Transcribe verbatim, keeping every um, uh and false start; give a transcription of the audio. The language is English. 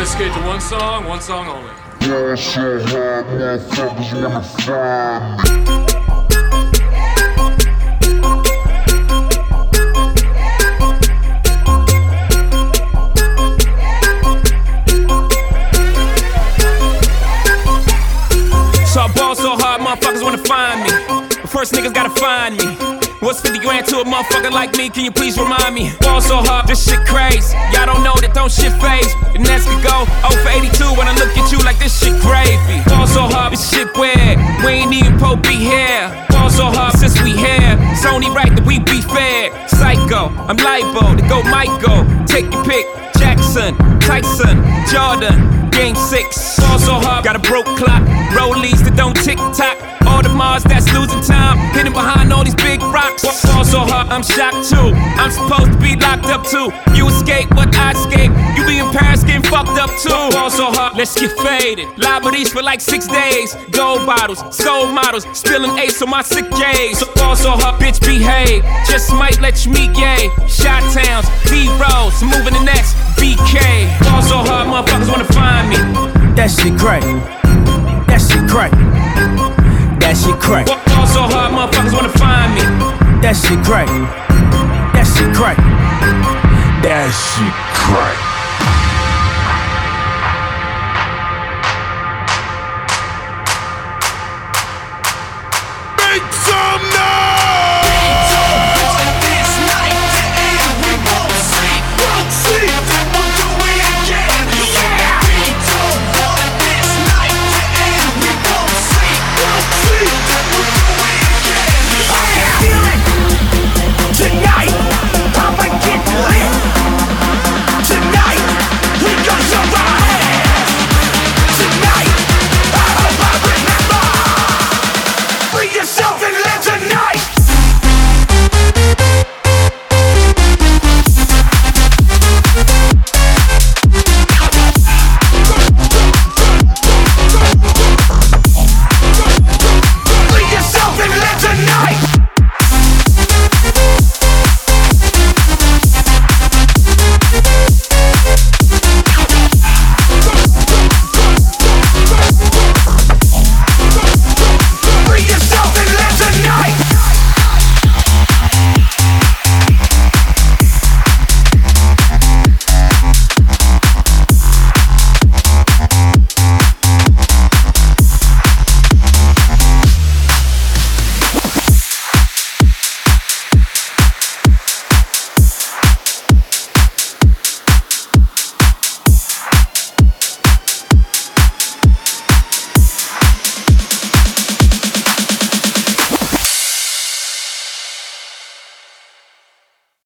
skate to one song, one song only. Ball so hard, motherfuckers wanna find me. So I ball so hard, motherfuckers wanna find me. But first niggas gotta find me. What's fifty grand to a motherfucker like me? Can you please remind me? Ball so hard, this shit crazy. Y'all don't know that don't shit phase. The Nets could go oh for eighty-two when I look at you like this shit gravy. Ball so hard, this shit weird. We ain't even po be here. Ball so hard since we here. It's only right that we be fair. Psycho, I'm libo to go Michael. Take your pick. Jackson, Tyson, Jordan. Game six, ball so hard, got a broke clock. Rollies that don't tick tock. All the Mars that's losing time, hidden behind all these big rocks. Ball so hard, I'm shocked too. I'm supposed to be locked up too. You escape, but I escape. You be in Paris getting fucked up too. Ball so hard, let's get faded. Liberties for like six days. Gold bottles, soul models, spilling ace on my sick days. So ball so hard, bitch behave. Just might let you meet gay. Shot towns, B-rolls, moving the next B K. Ball so hard, motherfuckers wanna find me. That shit crack. That shit crack. That shit crack. Ball so hard, motherfuckers wanna find me. That shit crack. That shit crack. That shit crack.